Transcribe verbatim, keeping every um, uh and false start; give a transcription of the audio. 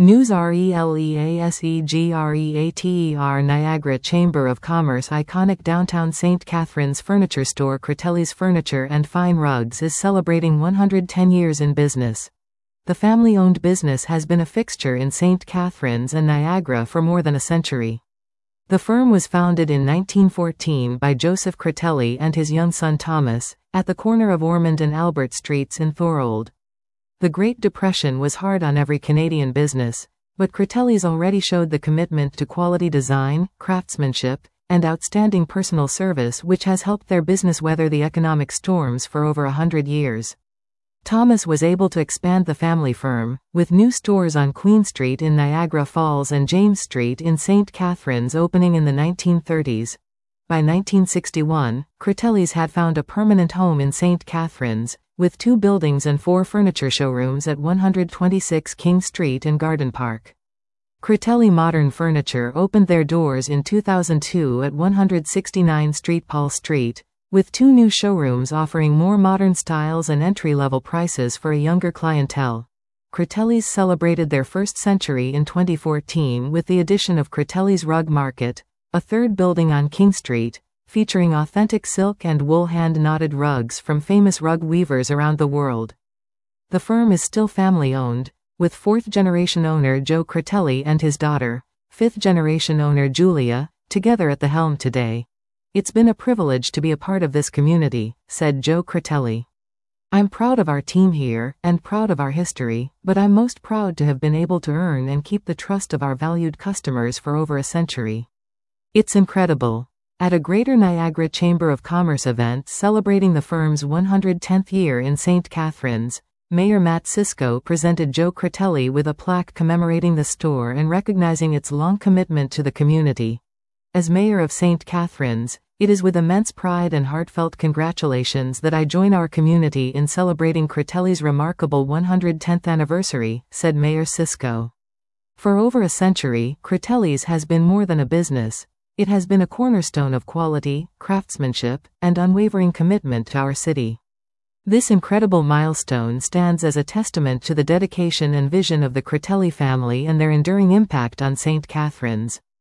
News RELEASEGREATER Niagara Chamber of Commerce iconic downtown Saint Catharines furniture store Cretelli's Furniture and Fine Rugs is celebrating one hundred ten years in business. The family-owned business has been a fixture in Saint Catharines and Niagara for more than a century. The firm was founded in nineteen fourteen by Joseph Cretelli and his young son Thomas, at the corner of Ormond and Albert Streets in Thorold. The Great Depression was hard on every Canadian business, but Cretelli's already showed the commitment to quality design, craftsmanship, and outstanding personal service which has helped their business weather the economic storms for over a hundred years. Thomas was able to expand the family firm, with new stores on Queen Street in Niagara Falls and James Street in Saint Catharines opening in the nineteen thirties. By nineteen sixty-one, Cretelli's had found a permanent home in Saint Catharines, with two buildings and four furniture showrooms at one hundred twenty-six King Street and Garden Park. Cretelli Modern Furniture opened their doors in two thousand two at one hundred sixty-nine Street Paul Street, with two new showrooms offering more modern styles and entry-level prices for a younger clientele. Cretelli's celebrated their first century in twenty fourteen with the addition of Cretelli's Rug Market, a third building on King Street, featuring authentic silk and wool hand-knotted rugs from famous rug weavers around the world. The firm is still family-owned, with fourth-generation owner Joe Cretelli and his daughter, fifth-generation owner Julia, together at the helm today. "It's been a privilege to be a part of this community," said Joe Cretelli. "I'm proud of our team here, and proud of our history, but I'm most proud to have been able to earn and keep the trust of our valued customers for over a century. It's incredible." At a Greater Niagara Chamber of Commerce event celebrating the firm's one hundred tenth year in Saint Catharines, Mayor Matt Cisco presented Joe Cretelli with a plaque commemorating the store and recognizing its long commitment to the community. "As Mayor of Saint Catharines, it is with immense pride and heartfelt congratulations that I join our community in celebrating Cretelli's remarkable one hundred tenth anniversary," said Mayor Cisco. For over a century, Cretelli's has been more than a business. It has been a cornerstone of quality, craftsmanship, and unwavering commitment to our city. This incredible milestone stands as a testament to the dedication and vision of the Cretelli family and their enduring impact on Saint Catharines.